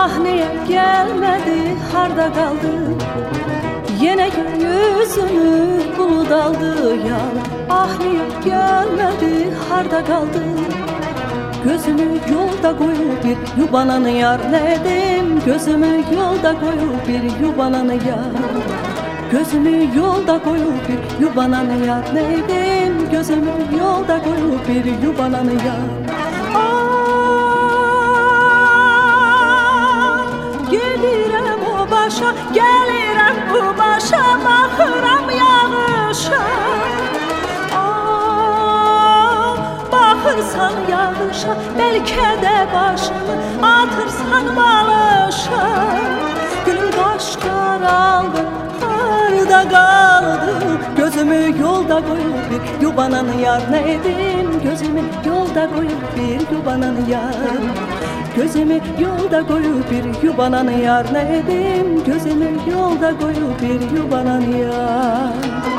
Ah niye gelmedi, harda kaldı? Yine yüzünü bulut aldı yar. Ah niye gelmedi, harda kaldı? Gözümü yolda koyup bir yubananı yar nedim? Gözümü yolda koyup bir yubananı yar. Gözümü yolda koyup bir yubananı yar nedim? Gözümü yolda koyup bir yubananı yar. Gelirəm o başa, gəlirəm bu başa, baxıram yağışa. Baxırsan yağışa, bəlkə də başını atırsan balışa. Gülüm qaş qaraldı, harda qaldı? Gözümü yolda qoyub bir yubananı yar nə edim? Gözümü yolda qoyub bir yubananı yar. Gözümü yolda koyup bir yubananı yar ne edim? Gözümü yolda koyup bir yubananı yar.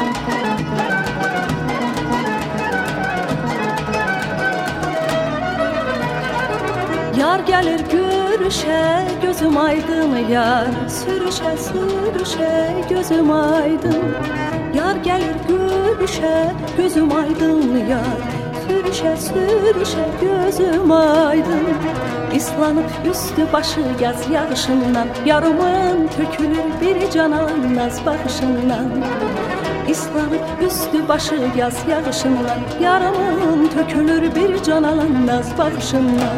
Yar gelir görüşe gözüm aydın yar. Sürüşe sürüşe gözüm aydın. Yar gelir görüşe gözüm aydın yar. Sürüşe sürüşe gözüm aydın. İslanıp üstü başı yaz yağışından. Yarımın tökülür bir canan naz bakışından. İslanıp üstü başı yaz yağışından. Yarımın tökülür bir canan naz bakışından.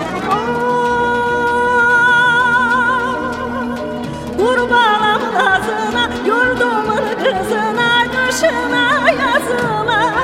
Kurbanım nazına, yurdumun kızına, kışına yazına.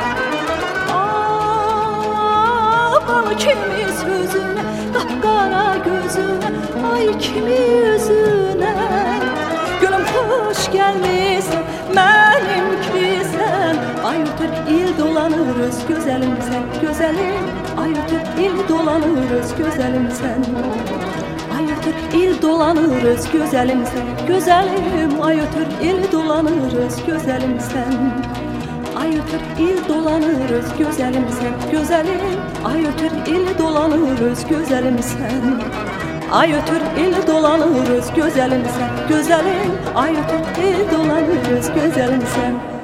Bal kimi sözüne, kapkara gözüne, ay kimi yüzüne. Gülüm hoş gelmişsin, benim kimsen. Ay ötür il dolanırız, güzelim sen, güzelim. Ay ötür il dolanırız, güzelim sen. Ay ötür il dolanırız, güzelim sen, güzelim. Ay ötür il dolanırız, güzelim sen. Ay ötür il dolanırız, güzelim sen, güzelim. Ay ötür il dolanırız, güzelim sen. Ay ötür il dolanırız, güzelim sen, güzelim. Ay ötür il dolanırız, güzelim sen.